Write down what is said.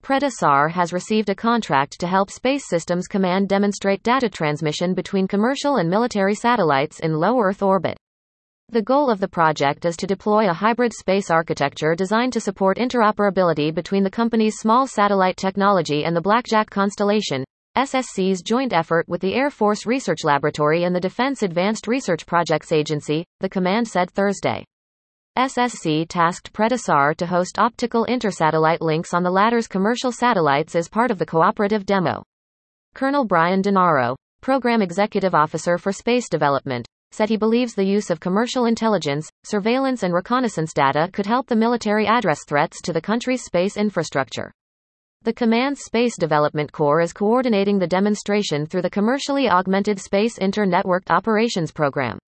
Predasar has received a contract to help Space Systems Command demonstrate data transmission between commercial and military satellites in low Earth orbit. The goal of the project is to deploy a hybrid space architecture designed to support interoperability between the company's small satellite technology and the Blackjack constellation, SSC's joint effort with the Air Force Research Laboratory and the Defense Advanced Research Projects Agency, the command said Thursday. SSC tasked Predasar to host optical intersatellite links on the latter's commercial satellites as part of the cooperative demo. Colonel Brian Denaro, Program Executive Officer for Space Development, said he believes the use of commercial intelligence, surveillance and reconnaissance data could help the military address threats to the country's space infrastructure. The command's Space Development Corps is coordinating the demonstration through the Commercially Augmented Space Inter-Networked Operations Program.